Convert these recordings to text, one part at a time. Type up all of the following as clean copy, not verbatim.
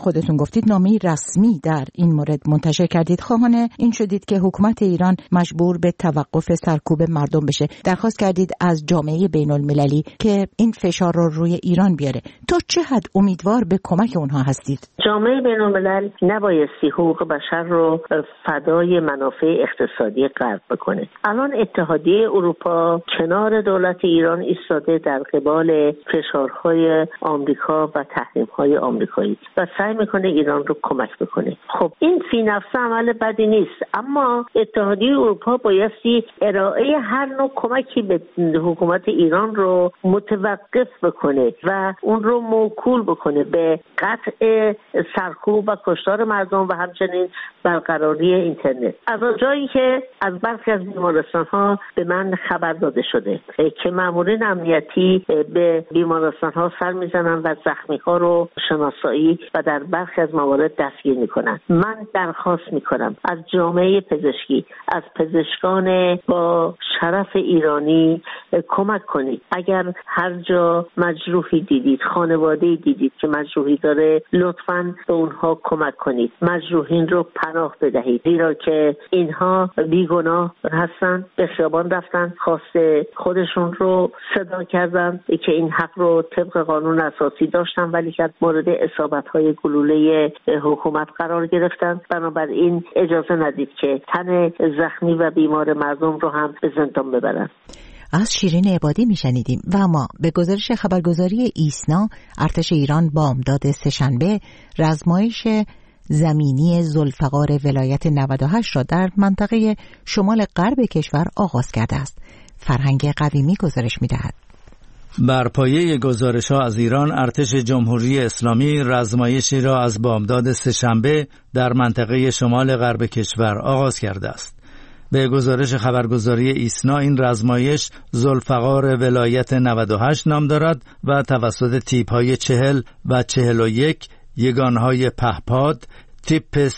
خودتون گفتید نامه‌ای رسمی در این مورد منتشر کردید. خواهان این شدید که حکومت ایران مجبور به توقف سرکوب مردم بشه. درخواست کردید از جامعه بین‌المللی که این فشار رو روی ایران بیاره. تا چه حد امیدوار به کمک اونها هستید؟ جامعه بین‌الملل نبایستی حقوق بشر رو فدای منافع اقتصادی غرب بکنه. الان اتحادیه اروپا کنار دولت ایران ایستاده در قبال فشارهای آمریکا و تحریم‌های آمریکایی و سعی میکنه ایران رو کمک بکنه. خب این فی نفسه عمل بدی نیست، اما اتحادیه اروپا بایستی ارائه هر نوع کمکی به حکومت ایران رو متوقف بکنه و اون رو موکول بکنه به قطع سرکوب و کشتار مردم و همچنین برقراری اینترنت. از اونجایی که از برخی از بیمارستان‌ها به من خبر داده شده که مامورین امنیتی به بیمارستان‌ها سر میزنن و زخمی‌ها رو شناسایی و در برخی از موارد دستگیر میکنن، من درخواست میکنم از جامعه پزشکی، از پزشکان با شرف ایرانی کمک کنید. اگر هر جا مجروحی دیدید، خانواده‌ای دیدید که مجروحی داره، لطفاً به اونها کمک کنید. مجروحین رو پناه بدهید، زیرا که اینها بیگناه هستن، به خیابان رفتن، خواست خودشون رو صدا کردن که این حق رو طبق قانون اساسی داشتن، ولی که مورد اصابت‌های گلوله حکومت قرار گرفتن. بنابراین اجازه ندید که تن زخمی و بیمار مردم رو هم به زندان ببرن. از شیرین عبادی میشنیدیم. و اما به گزارش خبرگزاری ایسنا، ارتش ایران بامداد سه‌شنبه رزمایش زمینی ذوالفقار ولایت 98 را در منطقه شمال غرب کشور آغاز کرده است. فرهنگ قویمی گزارش می‌دهد. بر پایه گزارش‌ها از ایران، ارتش جمهوری اسلامی رزمایشی را از بامداد سه‌شنبه در منطقه شمال غرب کشور آغاز کرده است. به گزارش خبرگزاری ایسنا، این رزمایش ذوالفقار ولایت 98 نام دارد و توسط تیپ‌های 40 و 41 یگانهای پهپاد، تیپ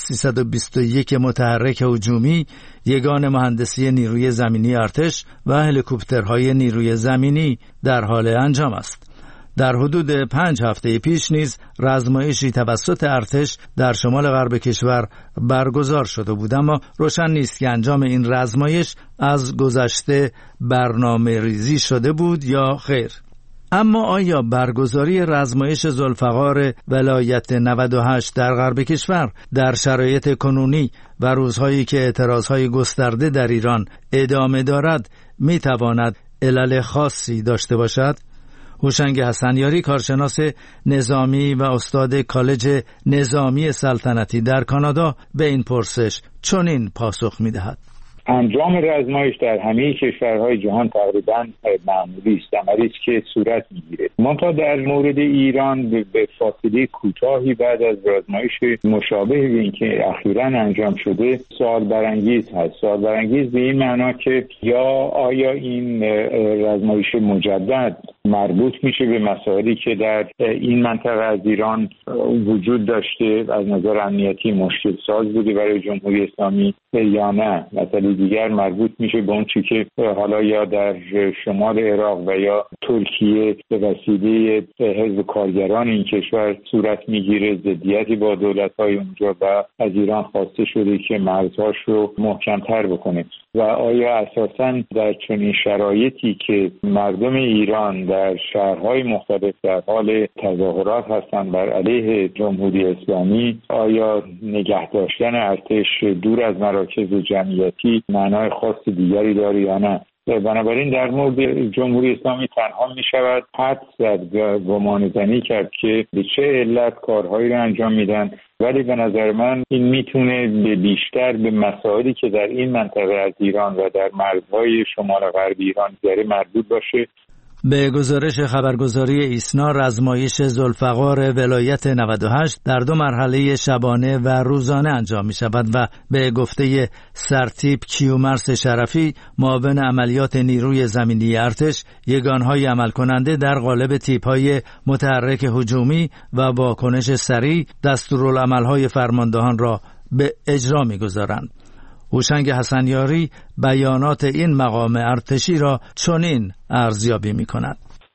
321 متحرک هجومی، یگان مهندسی نیروی زمینی ارتش و هلیکوپترهای نیروی زمینی در حال انجام است. در حدود 5 هفته پیش نیز رزمایشی توسط ارتش در شمال غرب کشور برگزار شده بود، اما روشن نیست که انجام این رزمایش از گذشته برنامه ریزی شده بود یا خیر. اما آیا برگزاری رزمایش ذوالفقار ولایت 98 در غرب کشور در شرایط کنونی و روزهایی که اعتراضهای گسترده در ایران ادامه دارد میتواند علل خاصی داشته باشد؟ هوشنگ حسنیاری، کارشناس نظامی و استاد کالج نظامی سلطنتی در کانادا، به این پرسش چنین پاسخ می‌دهد. انجام رزمایش در همه کشورهای جهان تقریباً معمولی است، عملی است که صورت می‌گیرد. منتها در مورد ایران به فاصله کوتاهی بعد از رزمایش مشابه به این که اخیراً انجام شده سوال برانگیز هست. سوال برانگیز به این معنا که یا آیا این رزمایش مجدد مربوط میشه به مسائلی که در این منطقه از ایران وجود داشته، از نظر امنیتی مشکل ساز بوده برای جمهوری اسلامی، یا نه مسئله دیگر مربوط میشه به اون چیزی که حالا یا در شمال عراق و یا ترکیه به وسیله حزب کارگران این کشور صورت میگیره، ضدیتی با دولت‌های اونجا و از ایران خواسته شده که مرزهاش رو محکم‌تر بکنه. و آیا اساساً در چنین شرایطی که مردم ایران در شهرهای مختلف در حال تظاهرات هستند بر علیه جمهوری اسلامی، آیا نگه داشتن ارتش دور از مراکز جمعیتی معنای خاص دیگری داره یا نه؟ بنابراین در مورد جمهوری اسلامی تنها می شود حد زد و گمانه‌زنی کرد که به چه علت کارهایی را انجام میدن، ولی به نظر من این میتونه به بیشتر به مسائلی که در این منطقه از ایران و در مرزهای شمال غرب ایران داره مربوط باشه. به گزارش خبرگزاری ایسنا، رزمایش ذوالفقار ولایت 98 در 2 مرحله شبانه و روزانه انجام می شود و به گفته سرتیپ کیومرث شرفی، معاون عملیات نیروی زمینی ارتش، یگانهای عمل کننده در قالب تیپ‌های متحرک هجومی و واکنش سریع دستورالعمل‌های فرماندهان را به اجرا می گذارند. هوشنگ حسنیاری بیانات این مقام ارتشی را چنین ارزیابی می کند.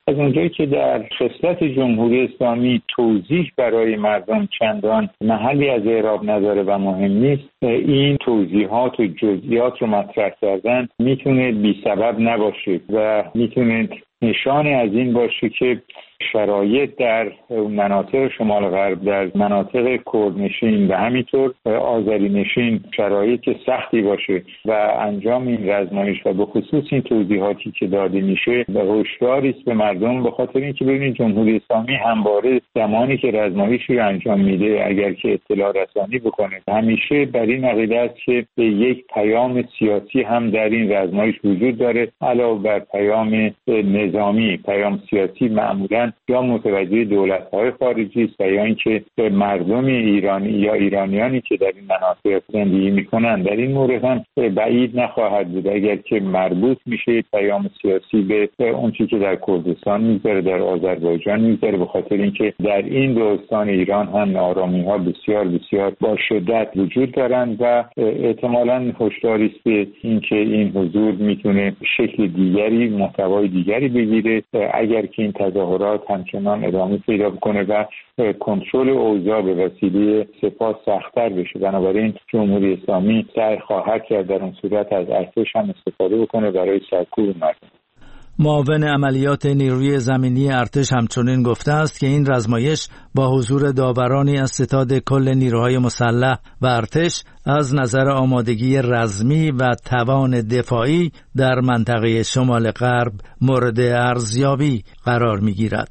از اونجایی که در خصلت جمهوری اسلامی توضیح برای مردم چندان محلی از اعراب نداره و مهم نیست، این توضیحات و جزئیات رو مطرح کردن میتونه بی سبب نباشه و میتونه نشانی از این باشه که شرایط در مناطق شمال غرب، در مناطق کردنشین و همینطور آذرینشین شرایط سختی باشه و انجام این رزمایش و به خصوص این توضیحاتی که داده میشه به هشداری است به مردم، به خاطر اینکه ببینید جمهوری اسلامی همواره زمانی که رزمایشی رو انجام میده اگر که اطلاع رسانی بکنه همیشه بر این عقیده است که یک پیام سیاسی هم در این رزمایش وجود داره، علاوه بر پیام نظامی. پیام سیاسی معمولاً یا متوجه دولت‌های خارجی است و یا اینکه مردم ایرانی یا ایرانیانی که در این مناطق زندگی می‌کنند. در این مورد هم بعید نخواهد بود اگر که مربوط میشه پیام سیاسی به اون چیزی که در کردستان می‌ذاره، در آذربایجان می‌ذاره، به خاطر اینکه در این دو استان ایران هم ناآرامی‌ها بسیار بسیار با شدت وجود دارند و احتمالاً هشداری است به اینکه این حضور میتونه شکل دیگری، محتوای دیگری بگیره اگر که این تظاهرات همچنان ادامه پیدا کنه و کنترل اوضاع به وسیله سپاه سخت‌تر بشه. بنابراین جمهوری اسلامی سعی خواهد کرد در اون صورت از ارتش هم استفاده بکنه برای سرکوب مردم. معاون عملیات نیروی زمینی ارتش همچنین گفته است که این رزمایش با حضور داورانی از ستاد کل نیروهای مسلح و ارتش از نظر آمادگی رزمی و توان دفاعی در منطقه شمال غرب مورد ارزیابی قرار می‌گیرد.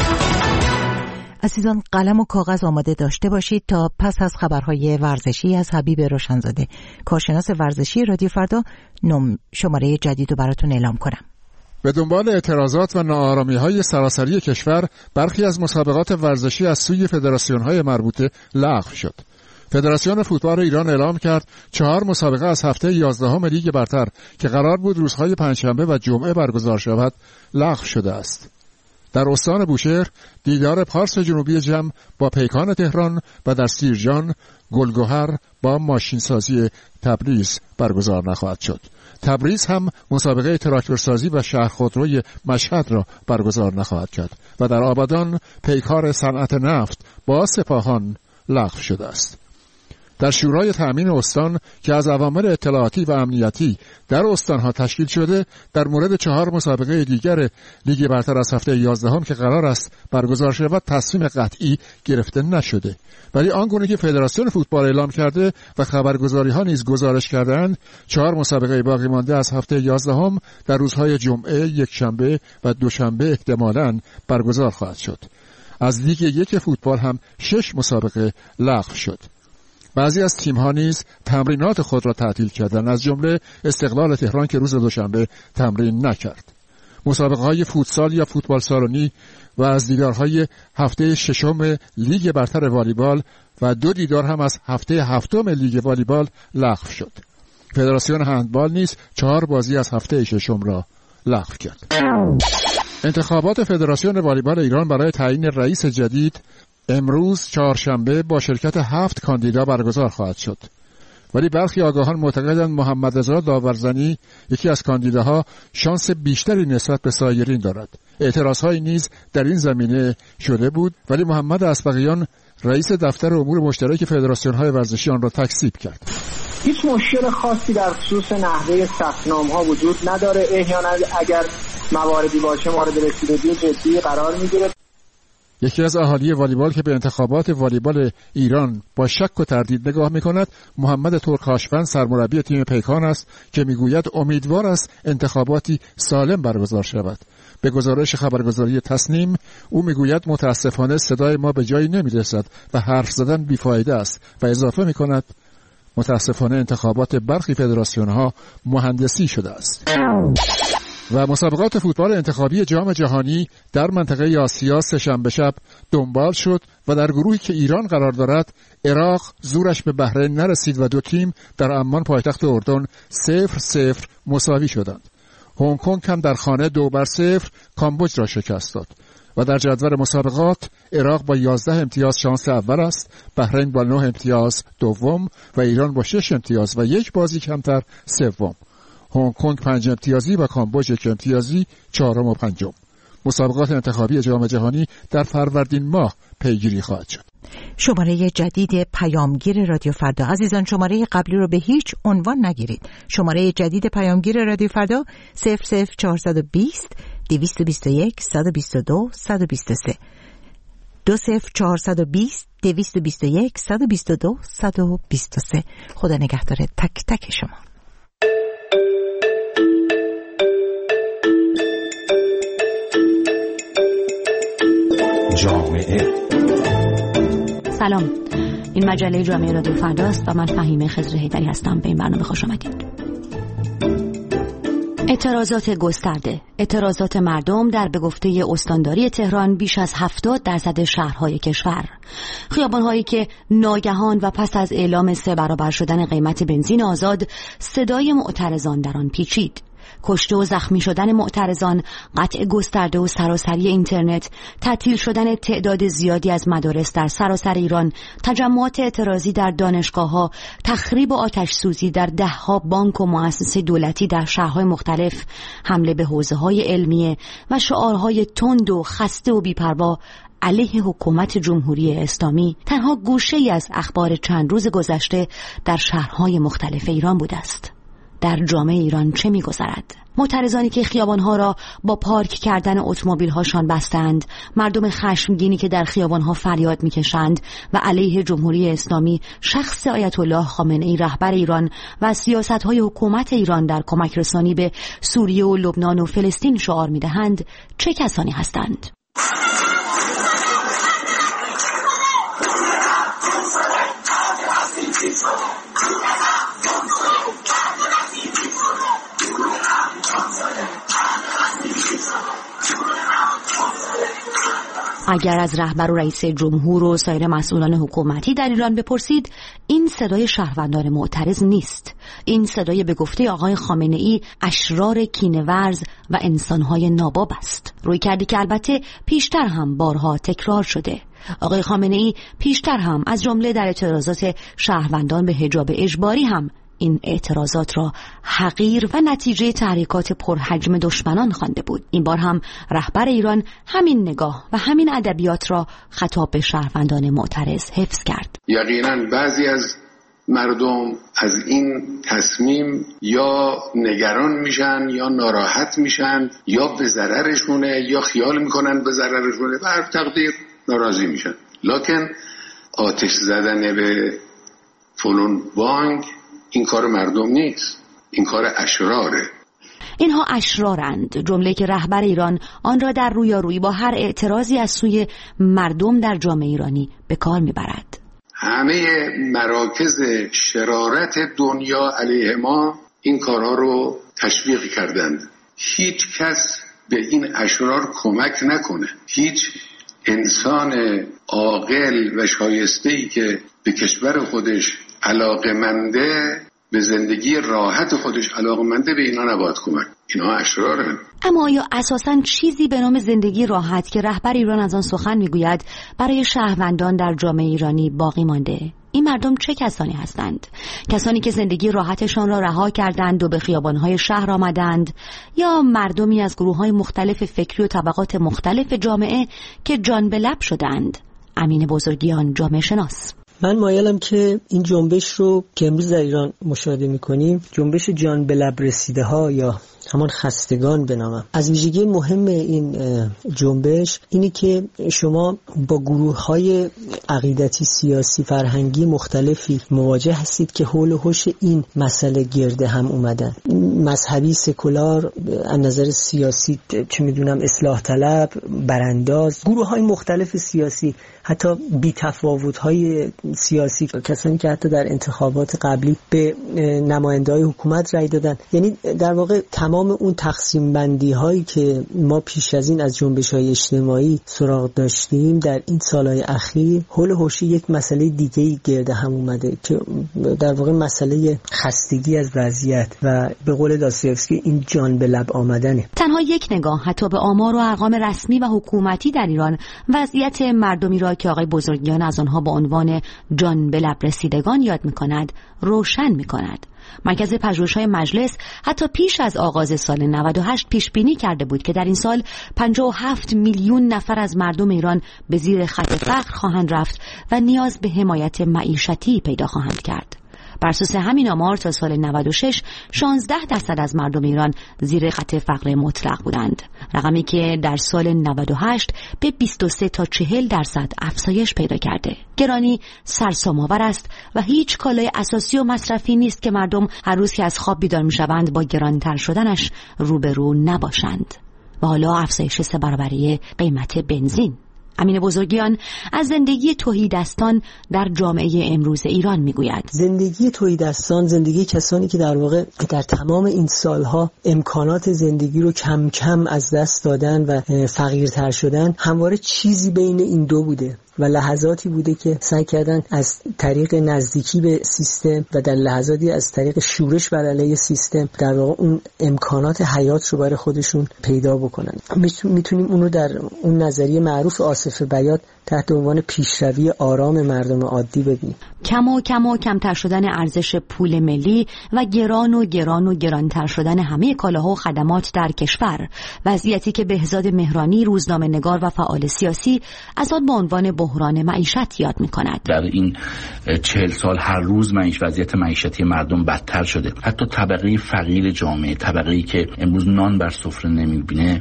عزیزان قلم و کاغذ آماده داشته باشید تا پس از خبرهای ورزشی از حبیب روشنزاده، کارشناس ورزشی رادیو فردا، شماره جدید رو براتون اعلام کنم. به دنبال اعتراضات و ناآرامی‌های سراسری کشور، برخی از مسابقات ورزشی از سوی فدراسیون‌های مربوطه لغو شد. فدراسیون فوتبال ایران اعلام کرد 4 مسابقه از هفته 11 لیگ برتر که قرار بود روزهای پنجشنبه و جمعه برگزار شود لغو شده است. در استان بوشهر دیدار پارس جنوبی جم با پیکان تهران و در سیرجان گلگهر با ماشینسازی تبریز برگزار نخواهد شد. تبریز هم مسابقه تراکتورسازی و شهر خودروی مشهد را برگزار نخواهد کرد و در آبادان پیکار صنعت نفت با سپاهان لغو شده است. در شورای تأمین استان که از عوامل اطلاعاتی و امنیتی در استانها تشکیل شده، در مورد 4 مسابقه دیگر لیگ برتر از هفته 11 که قرار است برگزار شود تصمیم قطعی گرفته نشده، ولی آنگونه که فدراسیون فوتبال اعلام کرده و خبرگزاری‌ها نیز گزارش کردند 4 مسابقه باقی مانده از هفته 11 در روزهای جمعه، یکشنبه و دوشنبه احتمالاً برگزار خواهد شد. از لیگ 1 فوتبال هم 6 مسابقه لغو شد. بعضی از تیم‌ها نیز تمرینات خود را تعطیل کردند، از جمله استقلال تهران که روز دوشنبه تمرین نکرد. مسابقه‌های فوتسال یا فوتبال سالونی و از دیدارهای هفته 6 لیگ برتر والیبال و 2 دیدار هم از هفته 7 لیگ والیبال لغو شد. فدراسیون هندبال نیز 4 بازی از هفته 6 را لغو کرد. انتخابات فدراسیون والیبال ایران برای تعیین رئیس جدید امروز چهارشنبه با شرکت 7 کاندیدا برگزار خواهد شد. ولی برخی آگاهان معتقدند محمد رضا داورزنی یکی از کاندیداها شانس بیشتری نسبت به سایرین دارد. اعتراضهایی نیز در این زمینه شده بود، ولی محمد اسبقیان رئیس دفتر امور مشترک فدراسیون‌های ورزشی آن را تکذیب کرد. هیچ مشکل خاصی در خصوص نحوه ثبت‌نام‌ها وجود نداره. احیانا اگر مواردی باشه مورد رسیدگی جدی قرار می‌گیره. یکی از اهالی والیبال که به انتخابات والیبال ایران با شک و تردید نگاه می‌کند، محمد ترک‌هاشفند سرمربی تیم پیکان است که می‌گوید امیدوار است انتخاباتی سالم برگزار شود. به گزارش خبرگزاری تصنیم او می‌گوید متاسفانه صدای ما به جایی نمی‌رسد و حرف زدن بی‌فایده است و اضافه می‌کند متاسفانه انتخابات برخی فدراسیون‌ها مهندسی شده است. و مسابقات فوتبال انتخابی جام جهانی در منطقه آسیا سه‌شنبه شب دنبال شد و در گروهی که ایران قرار دارد عراق زورش به بحرین نرسید و 2 تیم در عمان پایتخت اردن 0-0 مساوی شدند. هنگ کنگ هم در خانه 2-0 کامبوج را شکست داد و در جدول مسابقات عراق با 11 امتیاز شانس اول است، بحرین با 9 امتیاز دوم و ایران با 6 امتیاز و 1 بازی کمتر سوم. هنگ کنگ 5 امتیازی و کامبوج 1 امتیازی 4 و 5. مسابقات انتخابی جام جهانی در فروردین ماه پیگیری خواهد شد. شماره جدید پیامگیر رادیو فردا. عزیزان شماره قبلی رو به هیچ عنوان نگیرید. شماره جدید پیامگیر رادیو فردا 00420 221 122 123 20420 221 122 123. خدا نگهدار تک تک شما. جامعه. سلام، این مجله جامعه رادیو فرداست و من فهیمه خضر حیدری هستم. به این برنامه خوش آمدید. اعتراضات گسترده، اعتراضات مردم در به گفته استانداری تهران بیش از 70% شهرهای کشور. خیابان‌هایی که ناگهان و پس از اعلام 3 برابر شدن قیمت بنزین آزاد صدای معترضان در آن پیچید. کشته و زخمی شدن معترضان، قطع گسترده و سراسری اینترنت، تعطیل شدن تعداد زیادی از مدارس در سراسر ایران، تجمعات اعتراضی در دانشگاه‌ها، تخریب و آتش سوزی در 10 بانک و مؤسسه دولتی در شهرهای مختلف، حمله به حوزه‌های علمیه و شعارهای تند و خسته و بی‌پروا علیه حکومت جمهوری اسلامی تنها گوشه‌ای از اخبار چند روز گذشته در شهرهای مختلف ایران بوده است. در جامعه ایران چه می‌گذرد؟ معترضانی که خیابان‌ها را با پارک کردن اتومبیل‌هاشان بستند، مردم خشمگینی که در خیابان‌ها فریاد می‌کشند و علیه جمهوری اسلامی، شخص آیت الله خامنه‌ای رهبر ایران و سیاست‌های حکومت ایران در کمک رسانی به سوریه و لبنان و فلسطین شعار می‌دهند، چه کسانی هستند؟ اگر از رهبر و رئیس جمهور و سایر مسئولان حکومتی در ایران بپرسید، این صدای شهروندان معترض نیست. این صدای به گفته آقای خامنه‌ای اشرار کینه‌ورز و انسان‌های ناباب است. روی کردی که البته پیشتر هم بارها تکرار شده. آقای خامنه‌ای پیشتر هم از جمله در اعتراضات شهروندان به حجاب اجباری هم این اعتراضات را حقیر و نتیجه تحریکات پرحجم دشمنان خوانده بود. این بار هم رهبر ایران همین نگاه و همین ادبیات را خطاب به شهروندان معترض حفظ کرد. یقینا بعضی از مردم از این تصمیم یا نگران میشن یا ناراحت میشن یا به ضررشونه یا خیال میکنن به ضررشونه و هر تقدیر ناراضی میشن. لکن آتش زدن به فلان بانک این کار مردم نیست، این کار اشراره. اینها اشرارند، جمله که رهبر ایران آن را در رویارویی با هر اعتراضی از سوی مردم در جامعه ایرانی به کار میبرد. همه مراکز شرارت دنیا علیه ما این کارها رو تشویق کردند. هیچ کس به این اشرار کمک نکنه. هیچ انسان عاقل و شایسته‌ای که به کشور خودش علاقه‌منده، به زندگی راحت خودش علاقه‌منده، به اینا نباید کمک. اینا اشرارن. اما آیا اساساً چیزی به نام زندگی راحت که رهبر ایران از آن سخن میگوید برای شهروندان در جامعه ایرانی باقی مانده؟ این مردم چه کسانی هستند؟ کسانی که زندگی راحتشان را رها کردند و به خیابان‌های شهر آمدند، یا مردمی از گروه‌های مختلف فکری و طبقات مختلف جامعه که جان به لب شدند؟ امین بزرگیان، جامعه شناس. من مایلم که این جنبش رو که امروز در ایران مشاهده می‌کنیم، جنبش جان به لب رسیده ها یا همان خستگان بنامم. از ویژگی مهم این جنبش اینه که شما با گروه‌های عقیدتی، سیاسی، فرهنگی مختلفی مواجه هستید که حول و حوش این مسئله گرده هم اومدن. مذهبی، سکولار، از نظر سیاسی چه میدونم اصلاح طلب، برانداز، گروه‌های مختلف سیاسی، حتی بی‌تفاوت‌های سیاسی، کسانی که حتی در انتخابات قبلی به نماینده‌های حکومت رأی دادن. یعنی در واقع تمام اون تقسیم بندی هایی که ما پیش از این از جنبش های اجتماعی سراغ داشتیم در این سالهای اخیر حول حوش یک مسئله دیگه‌ای گرده هم اومده که در واقع مسئله خستگی از وضعیت و به قول داستایوفسکی این جان به لب آمدنه. تنها یک نگاه حتی به آمار و ارقام رسمی و حکومتی در ایران وضعیت مردمی را را که آقای بزرگیان از آنها با عنوان جان به لب رسیدگان یاد می‌کند روشن می‌کند. مرکز پژوهش‌های مجلس حتی پیش از آغاز سال 98 پیش بینی کرده بود که در این سال 57 میلیون نفر از مردم ایران به زیر خط فقر خواهند رفت و نیاز به حمایت معیشتی پیدا خواهند کرد. بر اساس همین آمار تا سال 96 16% از مردم ایران زیر خط فقر مطلق بودند، رقمی که در سال 98 به 23 تا 40% افزایش پیدا کرده. گرانی سرسام‌آور است و هیچ کالای اساسی و مصرفی نیست که مردم هر روز که از خواب بیدار می‌شوند با گرانتر شدنش روبرو نباشند. و حالا افزایش 3 برابری قیمت بنزین. امین بزرگیان از زندگی تهیدستان در جامعه امروز ایران میگوید. زندگی تهیدستان، زندگی کسانی که در واقع در تمام این سالها امکانات زندگی رو کم کم از دست دادن و فقیرتر شدن، همواره چیزی بین این دو بوده و لحظاتی بوده که سعی کردن از طریق نزدیکی به سیستم و در لحظاتی از طریق شورش بر علیه سیستم در واقع اون امکانات حیات رو برای خودشون پیدا بکنن. میتونیم اون رو در اون نظریه معروف آصف بیات تحت عنوان پیشروی آرام مردم عادی ببینیم. کم و کمتر شدن ارزش پول ملی و گرانتر شدن همه کالاها و خدمات در کشور، وضعیتی که بهزاد مهرانی روزنامه‌نگار و فعال سیاسی از آن به عنوان بحران معیشت یاد می‌کند. در این 40 سال هر روز وضعیت معیشتی مردم بدتر شده. حتی طبقه فقیر جامعه، طبقه‌ای که امروز نان بر سفره نمی‌بینه،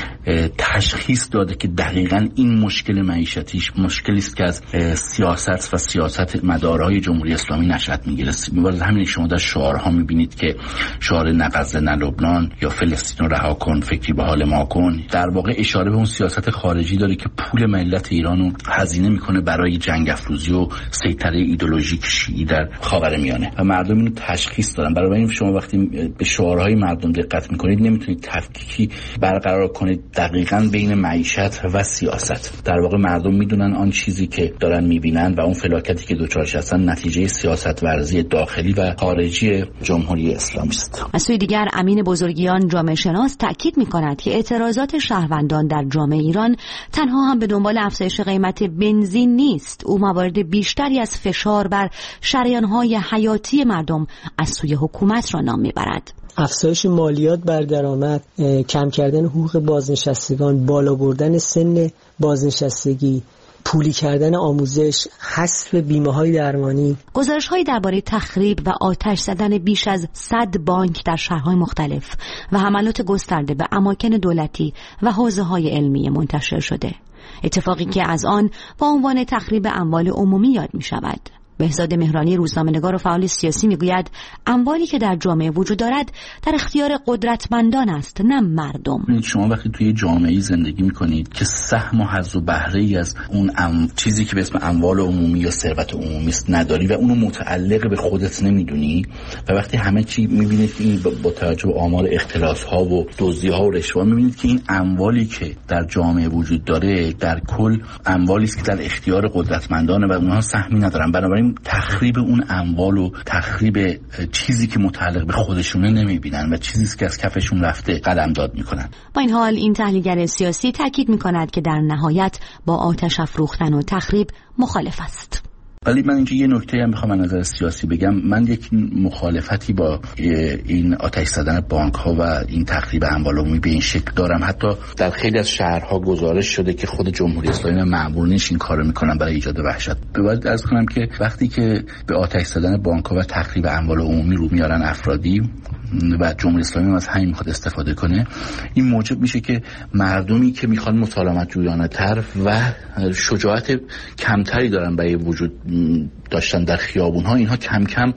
تشخیص داده که دقیقاً این مشکل معیشتیش مشکلی است که از سیاست و سیاست مدارهای جمهوری اسلامی نشأت می‌گیره. می‌بارد همین شما در شعارها می‌بینید که شعار نه غزه نه لبنان یا فلسطین رو رها کن فکری به حال ما کن، در واقع اشاره به اون سیاست خارجی داره که پول ملت ایرانو هزینه می‌کنه برای جنگ افروزی و سیطره ایدئولوژیک شیعی در خاورمیانه و مردم اینو تشخیص دادن. برای این شما وقتی به شعارهای مردم دقت می‌کنید نمی‌تونید تفکیکی برقرار کنید دقیقاً بین معیشت و سیاست. در واقع مردم میدونن آن چیزی که دارن میبینن و اون فلاکتی که دوچارش هستن نتیجه سیاست ورزی داخلی و خارجی جمهوری اسلامی است. از سوی دیگر امین بزرگیان جامعه شناس تاکید میکند که اعتراضات شهروندان در جامعه ایران تنها هم به دنبال افزایش قیمت بنزین نیست. او موارد بیشتری از فشار بر شریان‌های حیاتی مردم از سوی حکومت را نام میبرد. افزایش مالیات بر درآمد، کم کردن حقوق بازنشستگان، بالا بردن سن بازنشستگی، پولی کردن آموزش، حذف بیمه‌های درمانی. گزارش‌هایی درباره تخریب و آتش زدن بیش از 100 بانک در شهرهای مختلف و حملات گسترده به اماکن دولتی و حوزه‌های علمی منتشر شده. اتفاقی که از آن با عنوان تخریب اموال عمومی یاد می‌شود. بهزاد مهرانی روزنامه‌نگار و فعال سیاسی میگوید اموالی که در جامعه وجود دارد در اختیار قدرتمندان است نه مردم. شما وقتی توی جامعه‌ای زندگی می‌کنید که سهم و حظ و بهره‌ای از اون چیزی که به اسم اموال عمومی یا ثروت عمومی است نداری و اونو متعلق به خودت نمی‌دونی و وقتی همه چی می‌بینید که این با توجه به آمار اختلاس‌ها و دزدی‌ها و رشوه‌ها می‌بینید که این اموالی که در جامعه وجود داره در کل اموالی است که در اختیار قدرتمندانه و اونها سهمی ندارن. بنابراین تخریب اون اموال و تخریب چیزی که متعلق به خودشونه نمیبینن و چیزی که از کفشون رفته قلمداد میکنن. با این حال این تحلیلگر سیاسی تاکید میکند که در نهایت با آتش افروختن و تخریب مخالف است. ولی من اینجا یه نکته هم میخوام از نظر سیاسی بگم. من یک مخالفتی با این آتش زدن بانک ها و این تخریب اموال عمومی به این شکل دارم. حتی در خیلی از شهرها گزارش شده که خود جمهوری اسلامی معمول نیست این کارو میکنن برای ایجاد وحشت. باید عرض کنم که وقتی که به آتش زدن بانک ها و تخریب اموال عمومی رو میارن افرادی و جمهوری اسلامی از همین میخواد استفاده کنه، این موجب میشه که مردمی که میخوان مسالمت جویانه تر و شجاعت کمتری دارن برای وجود داشتن در خیابون ها، اینها کم کم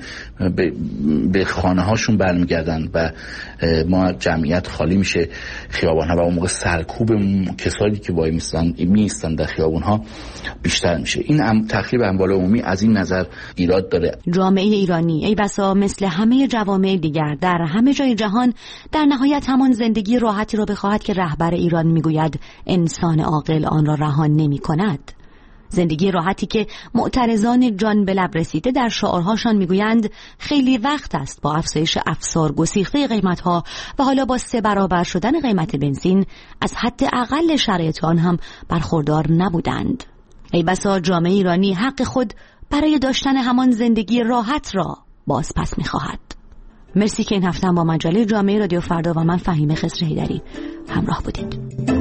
به خانه هاشون برمیگردن و ما جمعیت خالی میشه خیابان ها و اون موقع سرکوب کسانی که وای میستن در خیابون ها بیشتر میشه. این تخریب اموال عمومی از این نظر ایراد داره. جامعه ایرانی ای بسا مثل همه جوامع دیگر در همه جای جهان در نهایت همان زندگی راحتی را بخواهد که رهبر ایران میگوید انسان عاقل آن را رها نمی‌کند. زندگی راحتی که معترضان جان به لب رسیده در شعارهاشان میگویند خیلی وقت است با افزایش افسار گسیخته قیمت‌ها و حالا با 3 برابر شدن قیمت بنزین از حد اقل شرایط آن هم برخوردار نبودند. ای بسا جامعه ایرانی حق خود برای داشتن همان زندگی راحت را باز پس می‌خواهد. مرسی که این هفته با مجله جامعه رادیو فردا و من فهیمه خضر حیدری همراه بودید.